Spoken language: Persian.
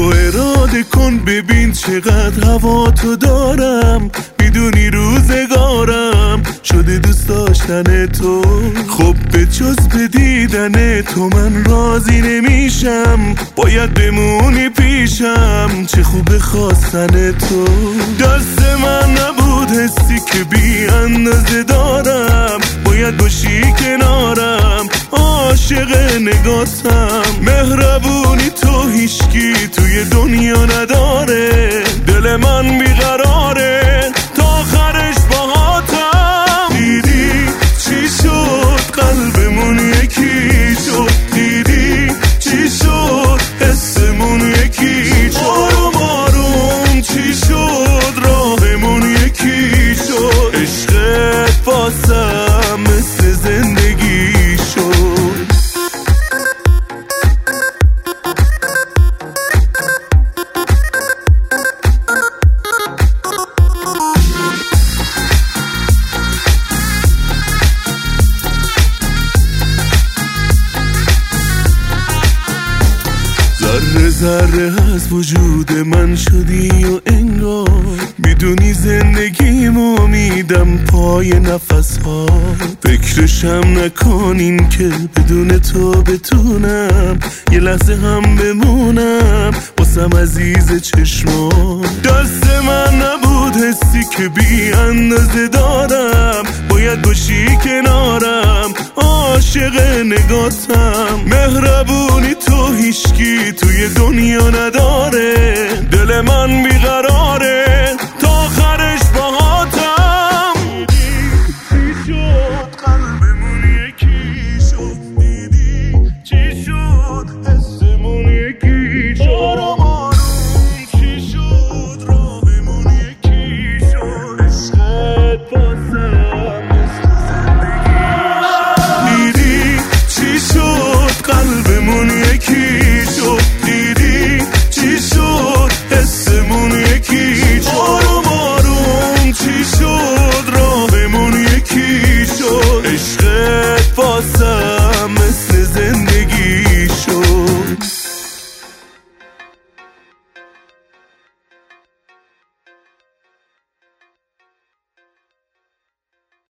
تو اراده کن ببین چقدر هوا تو دارم، میدونی روزگارم شده دوست داشتن تو. خب به جز به دیدن تو من راضی نمیشم، باید بمونی پیشم، چه خوب خواستن تو. دست من نبود حسی که بی اندازه دارم، باید باشی کنارم، عاشق نگاتم. مهربونی تو هیچکی توی دنیا نداره، دل من بیقراره تا آخرش باهاتم. دیدی چی شد قلبمون یکی شد، دیدی چی شد حسمون یکی شد. آروم آروم چی شد راهمون یکی شد، عشقت واسم مثل زندگی شد. ذره ذره از وجود من شدی و انگار میدونی زندگیمو میدم پای نفس ها. فکرشم نکنین که بدون تو بتونم یه لحظه هم بمونم واسم عزیز چشما. دست من نبود حسی که بی اندازه دارم، باید باشی کنارم، عاشق نگاتم. مهربونی تو هیچکی توی دنیا نداره، دل من بیقرار